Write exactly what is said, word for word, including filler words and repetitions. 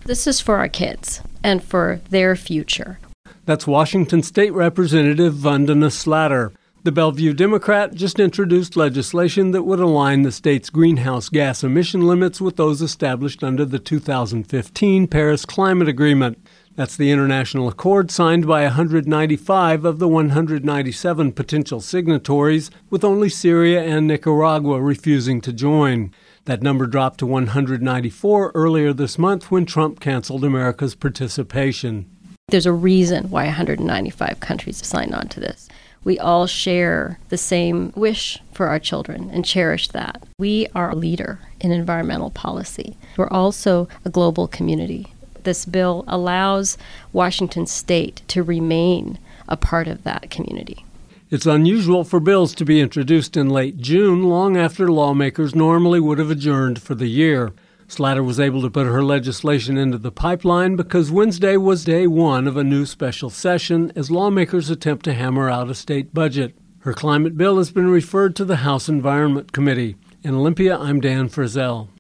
This is for our kids and for their future. That's Washington State Representative Vandana Slatter. The Bellevue Democrat just introduced legislation that would align the state's greenhouse gas emission limits with those established under the two thousand fifteen Paris Climate Agreement. That's the international accord signed by one hundred ninety-five of the one hundred ninety-seven potential signatories, with only Syria and Nicaragua refusing to join. That number dropped to one hundred ninety-four earlier this month when Trump canceled America's participation. There's a reason why one hundred ninety-five countries have signed on to this. We all share the same wish for our children and cherish that. We are a leader in environmental policy. We're also a global community. This bill allows Washington State to remain a part of that community. It's unusual for bills to be introduced in late June, long after lawmakers normally would have adjourned for the year. Slatter was able to put her legislation into the pipeline because Wednesday was day one of a new special session as lawmakers attempt to hammer out a state budget. Her climate bill has been referred to the House Environment Committee. In Olympia, I'm Dan Frizzell.